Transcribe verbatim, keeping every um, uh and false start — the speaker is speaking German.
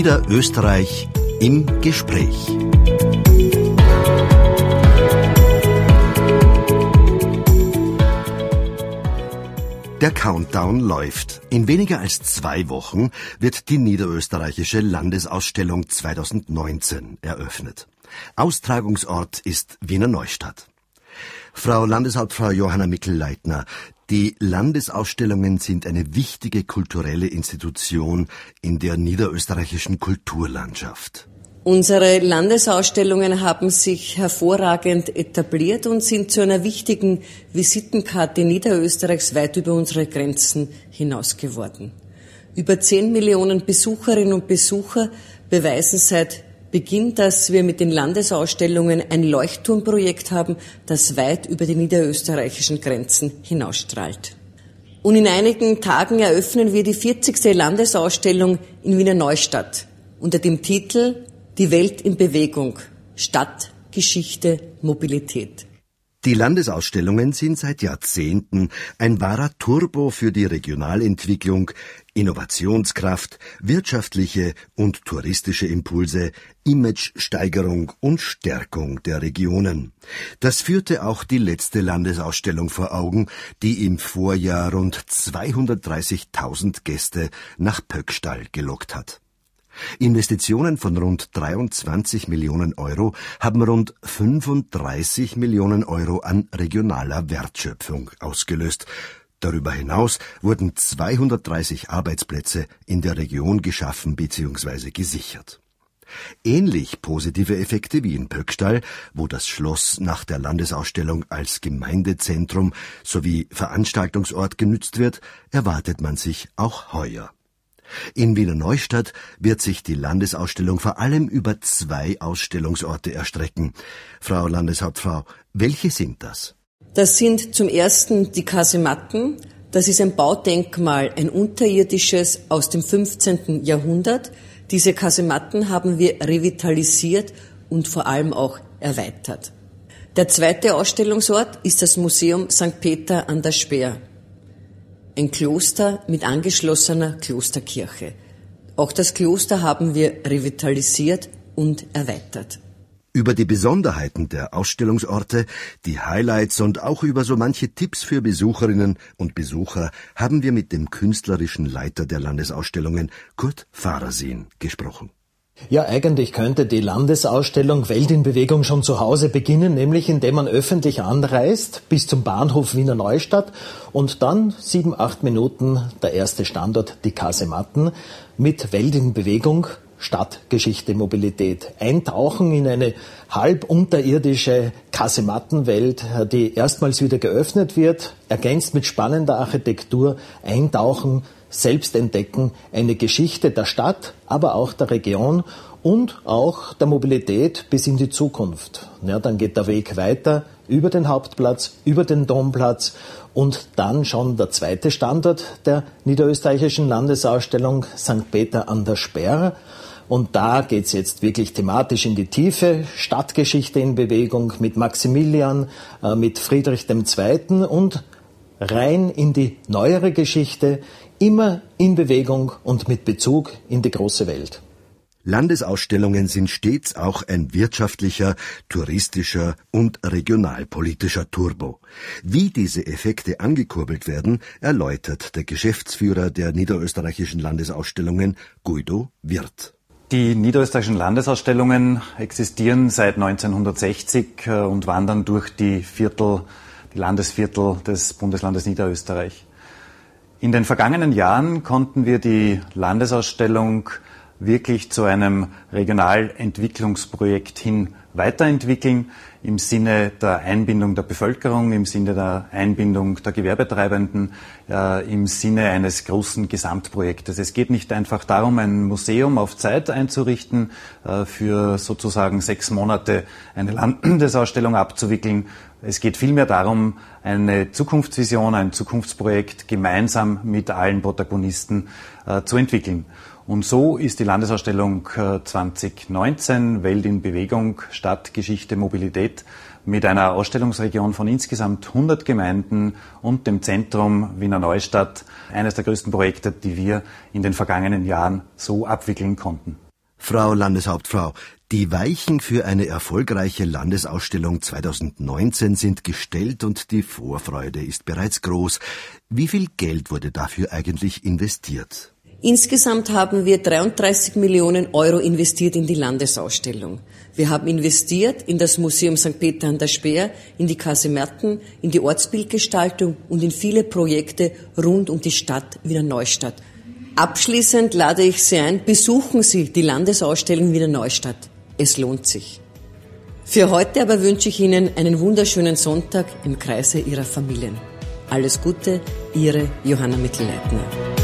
Niederösterreich im Gespräch. Der Countdown läuft. In weniger als zwei Wochen wird die Niederösterreichische Landesausstellung zweitausendneunzehn eröffnet. Austragungsort ist Wiener Neustadt. Frau Landeshauptfrau Johanna Mikl-Leitner, die Landesausstellungen sind eine wichtige kulturelle Institution in der niederösterreichischen Kulturlandschaft. Unsere Landesausstellungen haben sich hervorragend etabliert und sind zu einer wichtigen Visitenkarte Niederösterreichs weit über unsere Grenzen hinaus geworden. Über zehn Millionen Besucherinnen und Besucher beweisen seit Beginn, dass wir mit den Landesausstellungen ein Leuchtturmprojekt haben, das weit über die niederösterreichischen Grenzen hinausstrahlt. Und in einigen Tagen eröffnen wir die vierzigste Landesausstellung in Wiener Neustadt unter dem Titel Die Welt in Bewegung. Stadt, Geschichte, Mobilität. Die Landesausstellungen sind seit Jahrzehnten ein wahrer Turbo für die Regionalentwicklung, Innovationskraft, wirtschaftliche und touristische Impulse, Imagesteigerung und Stärkung der Regionen. Das führte auch die letzte Landesausstellung vor Augen, die im Vorjahr rund zweihundertdreißigtausend Gäste nach Pöckstall gelockt hat. Investitionen von rund dreiundzwanzig Millionen Euro haben rund fünfunddreißig Millionen Euro an regionaler Wertschöpfung ausgelöst. Darüber hinaus wurden zweihundertdreißig Arbeitsplätze in der Region geschaffen bzw. gesichert. Ähnlich positive Effekte wie in Pöckstall, wo das Schloss nach der Landesausstellung als Gemeindezentrum sowie Veranstaltungsort genützt wird, erwartet man sich auch heuer. In Wiener Neustadt wird sich die Landesausstellung vor allem über zwei Ausstellungsorte erstrecken. Frau Landeshauptfrau, welche sind das? Das sind zum ersten die Kasematten. Das ist ein Baudenkmal, ein unterirdisches aus dem fünfzehnten Jahrhundert. Diese Kasematten haben wir revitalisiert und vor allem auch erweitert. Der zweite Ausstellungsort ist das Museum Sankt Peter an der Speer. Ein Kloster mit angeschlossener Klosterkirche. Auch das Kloster haben wir revitalisiert und erweitert. Über die Besonderheiten der Ausstellungsorte, die Highlights und auch über so manche Tipps für Besucherinnen und Besucher haben wir mit dem künstlerischen Leiter der Landesausstellungen, Kurt Farasin, gesprochen. Ja, eigentlich könnte die Landesausstellung Welt in Bewegung schon zu Hause beginnen, nämlich indem man öffentlich anreist bis zum Bahnhof Wiener Neustadt und dann sieben, acht Minuten der erste Standort, die Kasematten, mit Welt in Bewegung, Stadt, Geschichte, Mobilität. Eintauchen in eine halb unterirdische Kasemattenwelt, die erstmals wieder geöffnet wird, ergänzt mit spannender Architektur, eintauchen, selbst entdecken, eine Geschichte der Stadt, aber auch der Region und auch der Mobilität bis in die Zukunft. Ja, dann geht der Weg weiter über den Hauptplatz, über den Domplatz und dann schon der zweite Standort der niederösterreichischen Landesausstellung, Sankt Peter an der Speer. Und da geht's jetzt wirklich thematisch in die Tiefe, Stadtgeschichte in Bewegung mit Maximilian, äh, mit Friedrich der Zweite und rein in die neuere Geschichte, immer in Bewegung und mit Bezug in die große Welt. Landesausstellungen sind stets auch ein wirtschaftlicher, touristischer und regionalpolitischer Turbo. Wie diese Effekte angekurbelt werden, erläutert der Geschäftsführer der niederösterreichischen Landesausstellungen, Guido Wirth. Die niederösterreichischen Landesausstellungen existieren seit neunzehnhundertsechzig und wandern durch die Viertel, die Landesviertel des Bundeslandes Niederösterreich. In den vergangenen Jahren konnten wir die Landesausstellung wirklich zu einem Regionalentwicklungsprojekt hin weiterentwickeln, im Sinne der Einbindung der Bevölkerung, im Sinne der Einbindung der Gewerbetreibenden, äh, im Sinne eines großen Gesamtprojektes. Es geht nicht einfach darum, ein Museum auf Zeit einzurichten, äh, für sozusagen sechs Monate eine Landesausstellung abzuwickeln. Es geht vielmehr darum, eine Zukunftsvision, ein Zukunftsprojekt gemeinsam mit allen Protagonisten äh, zu entwickeln. Und so ist die Landesausstellung zwanzig neunzehn Welt in Bewegung, Stadt, Geschichte, Mobilität mit einer Ausstellungsregion von insgesamt hundert Gemeinden und dem Zentrum Wiener Neustadt eines der größten Projekte, die wir in den vergangenen Jahren so abwickeln konnten. Frau Landeshauptfrau, die Weichen für eine erfolgreiche Landesausstellung zweitausendneunzehn sind gestellt und die Vorfreude ist bereits groß. Wie viel Geld wurde dafür eigentlich investiert? Insgesamt haben wir dreiunddreißig Millionen Euro investiert in die Landesausstellung. Wir haben investiert in das Museum Sankt Peter an der Speer, in die Kasematten, in die Ortsbildgestaltung und in viele Projekte rund um die Stadt Wiener Neustadt. Abschließend lade ich Sie ein, besuchen Sie die Landesausstellung Wiener Neustadt. Es lohnt sich. Für heute aber wünsche ich Ihnen einen wunderschönen Sonntag im Kreise Ihrer Familien. Alles Gute, Ihre Johanna Mittelleitner.